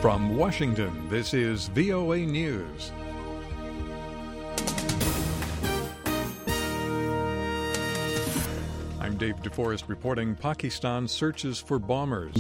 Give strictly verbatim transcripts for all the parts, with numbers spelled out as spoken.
From Washington, this is V O A News. I'm Dave DeForest reporting Pakistan searches for bombers.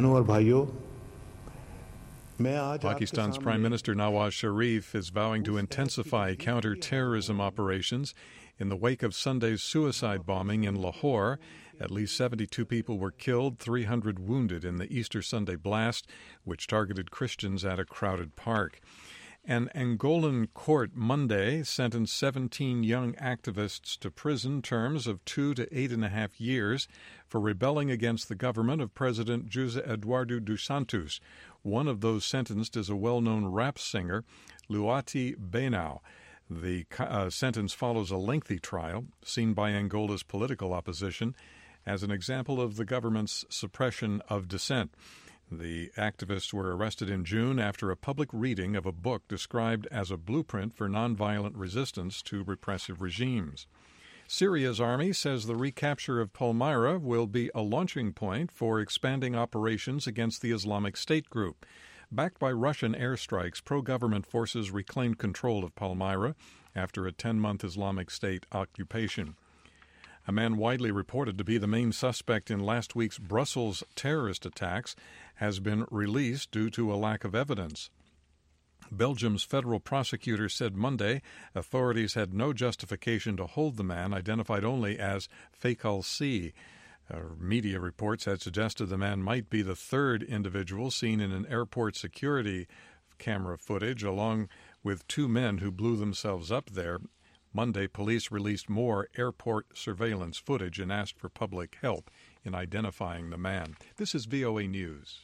Pakistan's Prime Minister Nawaz Sharif is vowing to intensify counter-terrorism operations in the wake of Sunday's suicide bombing in Lahore. At least seventy-two people were killed, three hundred wounded in the Easter Sunday blast, which targeted Christians at a crowded park. An Angolan court Monday sentenced seventeen young activists to prison terms of two to eight and a half years for rebelling against the government of President José Eduardo dos Santos. One of those sentenced is a well-known rap singer, Luati Benau. The uh, sentence follows a lengthy trial, seen by Angola's political opposition as an example of the government's suppression of dissent. The activists were arrested in June after a public reading of a book described as a blueprint for nonviolent resistance to repressive regimes. Syria's army says the recapture of Palmyra will be a launching point for expanding operations against the Islamic State group. Backed by Russian airstrikes, pro-government forces reclaimed control of Palmyra after a ten-month Islamic State occupation. A man widely reported to be the main suspect in last week's Brussels terrorist attacks has been released due to a lack of evidence. Belgium's federal prosecutor said Monday authorities had no justification to hold the man, identified only as Faisal C. Uh, media reports had suggested the man might be the third individual seen in an airport security camera footage, along with two men who blew themselves up there. Monday, police released more airport surveillance footage and asked for public help in identifying the man. This is V O A News.